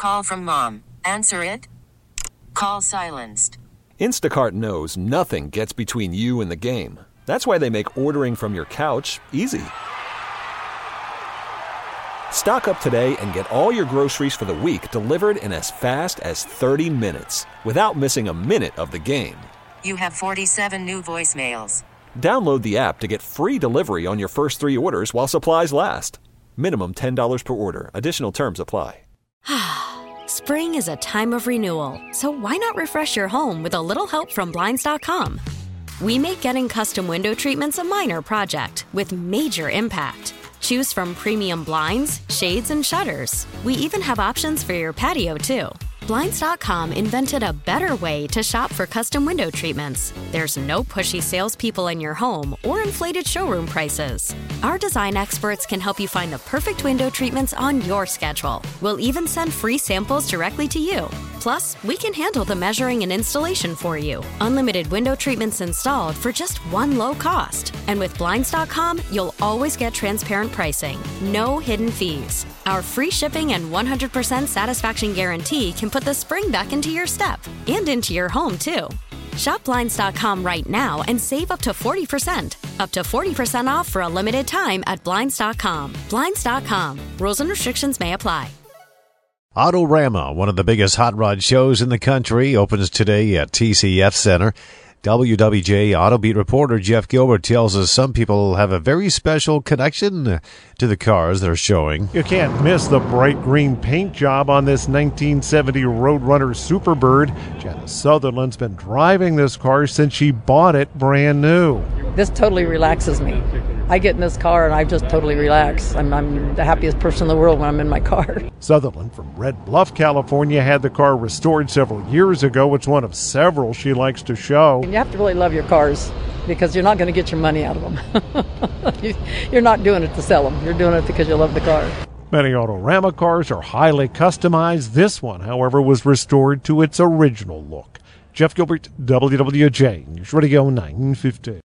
call from mom. Answer it. Call silenced. Instacart knows nothing gets between you and the game. That's why they make ordering from your couch easy. Stock up today and get all your groceries for the week delivered in as fast as 30 minutes without missing a minute of the game. You have 47 new voicemails. Download the app to get free delivery on your first 3 orders while supplies last. Minimum $10 per order. Additional terms apply. Spring is a time of renewal, so why not refresh your home with a little help from Blinds.com? We make getting custom window treatments a minor project with major impact. Choose from premium blinds, shades, and shutters. We even have options for your patio, too. Blinds.com invented a better way to shop for custom window treatments. There's no pushy salespeople in your home or inflated showroom prices. Our design experts can help you find the perfect window treatments on your schedule. We'll even send free samples directly to you. Plus, we can handle the measuring and installation for you. Unlimited window treatments installed for just one low cost. And with Blinds.com, you'll always get transparent pricing. No hidden fees. Our free shipping and 100% satisfaction guarantee can put the spring back into your step and into your home, too. Shop Blinds.com right now and save up to 40%. Up to 40% off for a limited time at Blinds.com. Blinds.com. Rules and restrictions may apply. Autorama, one of the biggest hot rod shows in the country, opens today at TCF Center. WWJ Auto Beat reporter Jeff Gilbert tells us some people have a very special connection to the cars they're showing. You can't miss the bright green paint job on this 1970 Roadrunner Superbird. Janice Sutherland's been driving this car since she bought it brand new. This totally relaxes me. I get in this car and I just totally relax. I'm the happiest person in the world when I'm in my car. Sutherland from Red Bluff, California, had the car restored several years ago. It's one of several she likes to show. You have to really love your cars because you're not going to get your money out of them. You're not doing it to sell them. You're doing it because you love the car. Many Autorama cars are highly customized. This one, however, was restored to its original look. Jeff Gilbert, WWJ, News Radio 950.